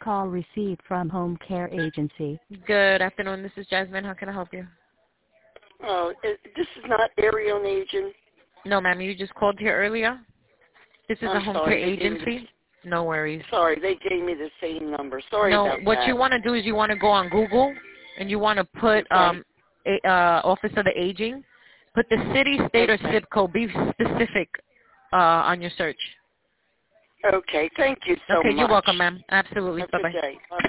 call received from Home Care Agency. Good afternoon. This is Jasmine. How can I help you? Oh, this is not Arion Agent. No, ma'am. You just called here earlier. This is a I'm home sorry, care agency. No worries. Sorry, they gave me the same number. Sorry No, about what that. you want to do is you want to go on Google and you want to put Office of the Aging. Put the city, state, or zip code. Be specific on your search. Okay, thank you so much. Okay, you're welcome, ma'am. Absolutely. Have a Bye-bye. good day. Bye.